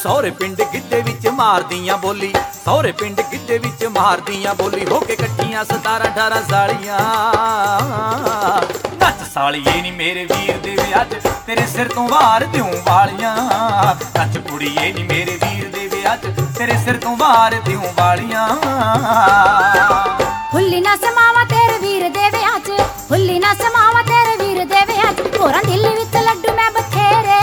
ਸਹੁਰੇ ਪਿੰਡ ਗਿੱਧੇ ਵਿੱਚ ਮਾਰਦੀਆਂ ਬੋਲੀ, ਸਹੁਰੇ ਪਿੰਡ ਗਿੱਧੇ ਵਿੱਚ ਮਾਰਦੀਆਂ ਬੋਲੀ, ਹੋ ਕੇ ਇਕੱਠੀਆਂ 17 18 ਸਾਲੀਆਂ। ਨੱਚ ਸਾਲੀਏ ਨੀ ਮੇਰੇ ਵੀਰ ਦੇ ਵਿਆਹ 'ਚ ਤੇਰੇ ਸਿਰ ਤੋਂ ਵਾਰ ਦਿਉ ਵਾਲੀਆਂ, ਨੱਚ ਕੁੜੀਏ ਨੀ ਮੇਰੇ ਵੀਰ ਦੇ ਵਿਆਹ 'ਚ ਤੇਰੇ ਸਿਰ ਤੋਂ ਵਾਰ ਦਿਉ ਵਾਲੀਆਂ। ਹੁੱਲੀ ਨਾ ਸਮਾਵਾ ਤੇਰੇ ਵੀਰ ਦੇ ਵਿਆਹ 'ਚ, ਹੁੱਲੀ ਨਾ ਸਮਾਵਾ ਤੇਰੇ ਵੀਰ ਦੇ ਵਿਆਹ 'ਚ, ਹੋਰਾਂ ਦਿਲ ਵਿੱਚ ਲੱਡੂ ਮੈਂ ਬਥੇਰੇ।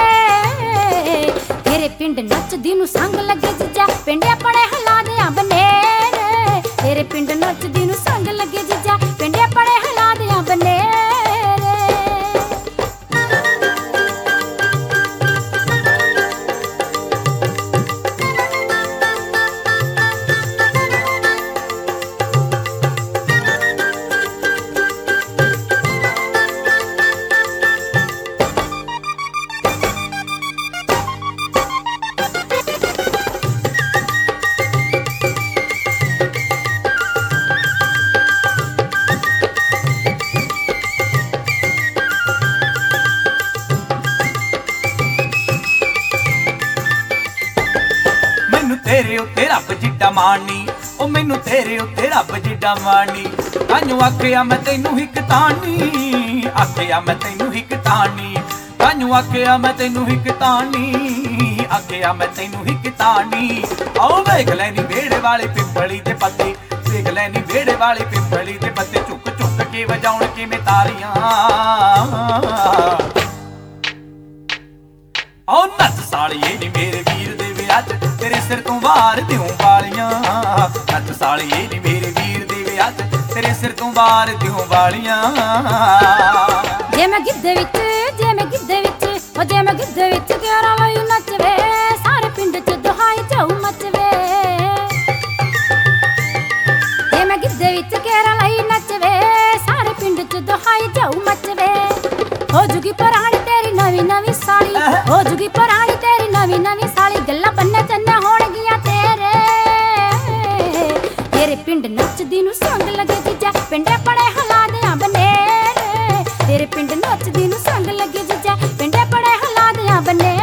ਤੇਰੇ ਪਿੰਡ ਨੱਚਦੀ ਨੂੰ ਸੰਗ ਲੱਗੇ ਜੀਜਾ, ਪਿੰਡ ਆਪਣੇ ਹਲਾ ਦਿਆਂ ਬਨੇਰੇ। ਤੇਰੇ ਪਿੰਡ ਨੱਚਦੀ ਨੂੰ ਸੰਗ ਲੱਗੇ ਜੀਜਾ, ਪਿੰਡ ਆਪਣੇ ਹਲਾ ਦਿਆਂ ਬਨੇਰੇ। ਤੇਰੇ ਉੱਤੇ ਰੱਬ ਜਿੱਡਾ ਮਾਣੀ, ਉਹ ਮੈਨੂੰ ਤੇਰੇ ਉੱਤੇ ਰੱਬ ਜਿੱਡਾ ਮਾਣੀ। ਤਾਂਨੂੰ ਆਖਿਆ ਮੈਂ ਤੈਨੂੰ ਇੱਕ ਤਾਣੀ, ਆਖਿਆ ਮੈਂ ਤੈਨੂੰ ਇੱਕ ਤਾਣੀ, ਤਾਂਨੂੰ ਆਖਿਆ ਮੈਂ ਤੈਨੂੰ ਇੱਕ ਤਾਣੀ, ਆਖਿਆ ਮੈਂ ਤੈਨੂੰ ਇੱਕ ਤਾਣੀ। ਆਓ ਵੇਖ ਲੈਨੀ ਵਿਹੜੇ ਵਾਲੇ ਪਿੰਪਲੀ ਦੇ ਪੱਤੇ, ਵੇਖ ਲੈਨੀ ਵਿਹੜੇ ਵਾਲੇ ਪਿੰਪਲੀ ਦੇ ਪੱਤੇ, ਝੁੱਕ ਝੁੱਕ ਕੇ ਵਜਾਉਣ ਕਿਵੇਂ ਤਾਰੀਆਂ। ਆਓ ਨੱਚ ਸਾਲੀਏ ਨੀ ਮੇਰੇ ਵੀਰ ਦੇ ਵਿਆਹ 'ਚ ਤੇਰੇ ਸਿਰ ਤੋਂ ਵਾਰ ਦਿਉ ਵਾਲੀਆਂ, ਨੱਚ ਸਾਲੀਏ ਨੀ ਮੇਰੇ ਵੀਰ ਦੇ ਵਿਆਹ 'ਚ ਤੇਰੇ ਸਿਰ ਤੋਂ ਵਾਰ ਦਿਉ ਵਾਲੀਆਂ। ਜੇ ਮੈਂ ਗਿੱਧੇ ਵਿੱਚ, ਜੇ ਮੈਂ ਗਿੱਧੇ ਵਿੱਚ, ਉਹ ਜੇ ਮੈਂ ਗਿੱਧੇ ਵਿੱਚ ਗਿਆਰਾਂ ਵਜੇ ਨੱਚਵੇ, ਸਾਰੇ ਪਿੰਡ 'ਚ ਦੁਹਾਈ ਝਾਊ ਮਚਵੇ। ਜੇ ਮੈਂ ਗਿੱਧੇ ਵਿੱਚ ਗਿਆਰਾਂ ਵਜੇ ਨੱਚਵੇ, ਸਾਰੇ ਪਿੰਡ 'ਚ ਦੁਹਾਈ ਝਾਊ ਮਚਵੇ। ਹੋ ਜੂਗੀ ਪੁਰਾਣੀ ਤੇਰੀ ਨਵੀਂ ਨਵੀਂ ਸਾਲੀ, ਹੋ ਜੂਗੀ ਪੁਰਾਣੀ ਤੇਰੀ ਨਵੀਂ ਨਵੀਂ ਸਾਲੀ, ਗੱਲਾਂ ਬੰਨੇ ਚੰਨੇ ਹੋਣਗੀਆਂ ਤੇਰੇ। ਤੇਰੇ ਪਿੰਡ ਨੱਚਦੀ ਨੂੰ ਸੰਗ ਲੱਗੇ ਜੀਜਾ, ਪਿੰਡ ਆਪਣੇ ਹਲਾ ਦਿਆਂ ਬਨੇਰੇ। ਤੇਰੇ ਪਿੰਡ ਨੱਚਦੀ ਨੂੰ ਸੰਗ ਲੱਗੇ ਜੀਜਾ, ਪਿੰਡ ਆਪਣੇ ਹਲਾ ਦਿਆਂ ਬਨੇਰੇ।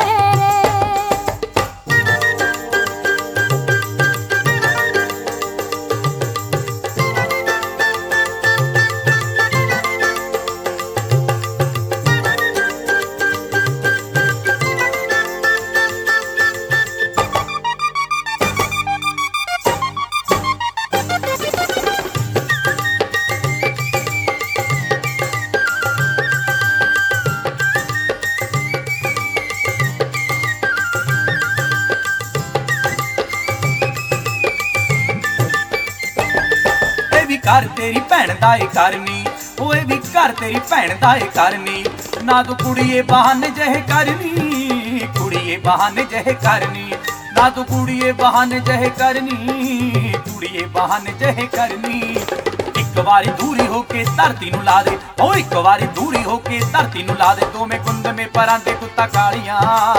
ਘਰ ਤੇਰੀ ਭੈਣ ਦਾ ਏ ਕਰਨੀ, ਓਏ ਵੀ ਘਰ ਤੇਰੀ ਭੈਣ ਦਾ ਏ ਕਰਨੀ। ਨਾ ਤੂੰ ਕੁੜੀਏ ਬਹਾਨੇ ਜਿਹੇ ਕਰਨੀ, ਕੁੜੀਏ ਬਹਾਨੇ ਜਿਹੇ ਕਰਨੀ, ਨਾ ਤੂੰ ਕੁੜੀਏ ਬਹਾਨੇ ਜਿਹੇ ਕਰਨੀ, ਕੁੜੀਏ ਬਹਾਨੇ ਜਿਹੇ ਕਰਨੀ। ਇੱਕ ਵਾਰੀ ਦੂਰੀ ਹੋ ਕੇ ਧਰਤੀ ਨੂੰ ਲਾ ਦੇ, ਓ ਇੱਕ ਵਾਰੀ ਦੂਰੀ ਹੋ ਕੇ ਧਰਤੀ ਨੂੰ ਲਾ ਦੇ, ਦੋਵੇਂ ਗੁੰਦਮੇ ਪਰਾਂ ਦੇ ਕੁੱਤਾ ਕਾਲੀਆਂ।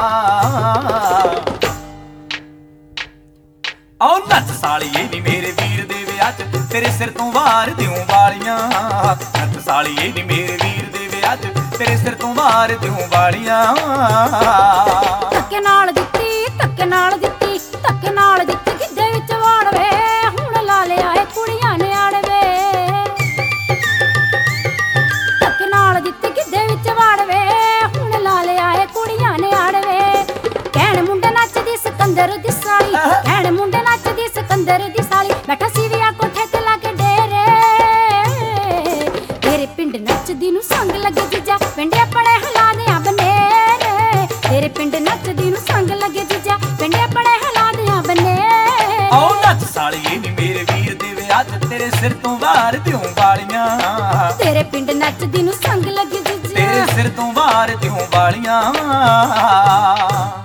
ਆਓ ਨੱਚ ਸਾਲੀਏ ਨੀ ਮੇਰੇ ਵੀਰ ਦੇ ਵਿਆਹ 'ਚ ਤੇਰੇ ਸਿਰ ਤੋਂ ਵਾਰ ਦਿਉ ਵਾਲੀਆਂ, ਨੱਚ ਸਾਲੀਏ ਨੀ ਮੇਰੇ ਵੀਰ ਦੇ ਵਿਆਹ 'ਚ ਤੇਰੇ ਸਿਰ ਤੋਂ ਵਾਰ ਦਿਉ ਵਾਲੀਆਂ। ਧੱਕੇ ਨਾਲ ਦਿੱਤੀ, ਧੱਕੇ ਨਾਲ ਦਿੱਤੀ, ਧੱਕੇ ਨਾਲ ਦਿੱਤੀ ਗਿੱਧੇ ਵਿੱਚ ਵਾੜਵੇ, ਹੁਣ ਲਾ ਲਿਆ ਏ ਕੁੜੀਆਂ ਨੇ ਆੜਵੇ। ਧੱਕੇ ਨਾਲ ਦਿੱਤੀ ਗਿੱਧੇ ਵਿੱਚ ਵਾੜਵੇ, ਹੁਣ ਲਾ ਲਿਆ ਏ ਕੁੜੀਆਂ ਨੇ ਆੜਵੇ। ਕਹਿਣ ਮੁੰਡੇ ਨੱਚਦੀ ਸਿਕੰਦਰ ਦੀ ਸਾਲੀ, ਕਹਿਣ ਮੁੰਡੇ ਨੱਚਦੀ ਸਿਕੰਦਰ ਦੀ ਸਾਲੀ, ਬੈਠਾ ਸੀ ਵਿਆਹ ਕੋਠੇ ਤੇ ਲਾ ਕੇ ਡੇਰੇ। ਤੇਰੇ ਪਿੰਡ ਨੱਚਦੀ ਨੂੰ ਸੰਗ ਲੱਗੇ ਜੀਜਾ, ਪਿੰਡ ਆਪਣੇ ਹਲਾ ਦਿਆਂ ਬਨੇਰੇ। ਤੇਰੇ ਪਿੰਡ ਨੱਚਦੀ ਨੂੰ ਸੰਗ ਲੱਗੇ ਜੀਜਾ, ਪਿੰਡ ਆਪਣੇ ਹਲਾ ਦਿਆਂ ਬਨੇਰੇ। ਆਓ ਨੱਚ ਸਾਲੀਏ ਨੀ ਮੇਰੇ ਵੀਰ ਦੇ ਵਿਆਹ 'ਚ ਤੇਰੇ ਸਿਰ ਤੋਂ ਵਾਰ ਦਿਉ ਵਾਲੀਆਂ, ਤੇਰੇ ਪਿੰਡ ਨੱਚਦੀ ਨੂੰ ਸੰਗ ਲੱਗੇ ਜੀਜਾ, ਤੇਰੇ ਸਿਰ ਤੋਂ ਵਾਰ ਦਿਉ ਵਾਲੀਆਂ।